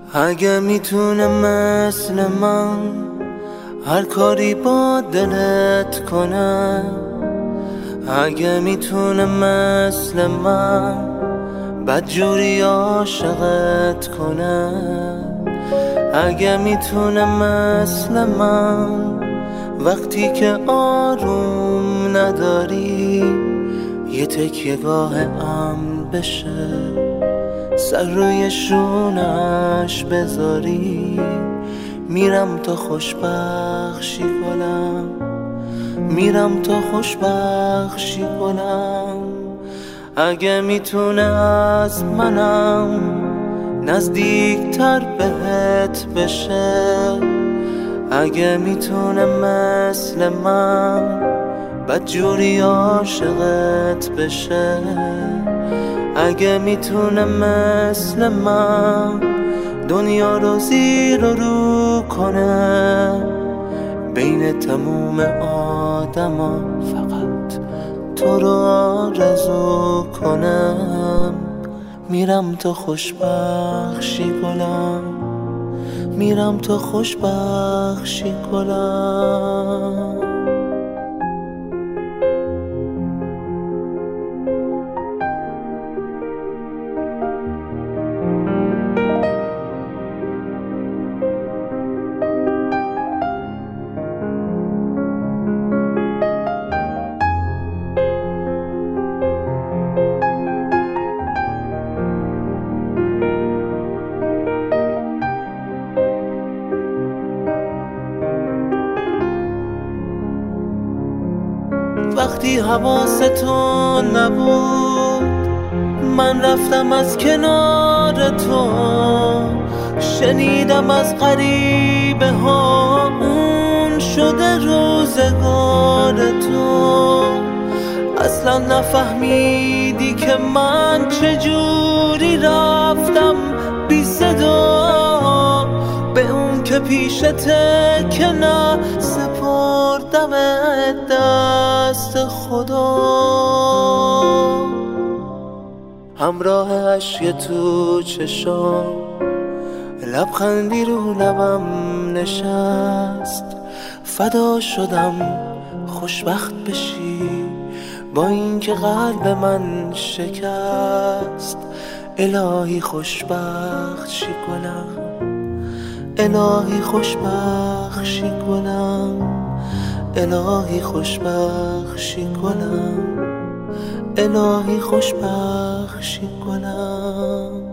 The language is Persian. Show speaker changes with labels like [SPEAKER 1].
[SPEAKER 1] اگه میتونه مثل من هر کاری با دلت کنه، اگه میتونه مثل من بدجوری عاشقت کنه، اگه میتونه مثل من وقتی که آروم نداری یه تکیه‌گاه امن بشه، سر روی شونش بذاری، میرم تا خوشبخشی کنم، میرم تا خوشبخشی کنم. اگه میتونه از منم نزدیکتر بهت بشه، اگه میتونه مثل من بدجوری عاشقت بشه، اگه میتونه مثل من دنیا رو زیر و رو کنه، بین تموم آدما فقط تو رو آرزو کنم. میرم تا خوشبخشی کنم، میرم تا خوشبخشی کنم. وقتی حواستو نبود من رفتم از کنار تو، شنیدم از غریبه ها اون شده روزگار تو. اصلا نفهمیدی که من چجوری رفتم بی صدا به اون که پیشته که نه سپردم دست خدا. همراه عشق تو چشام لبخندی رو لبم نشست، فدا شدم خوشبخت بشی با اینکه قلب من شکست. الهی خوشبخت شی کنم، الهی خوشبخت شی کنم، الهی خوشبخت شی کنم، الهی خوشبخت شی کنم.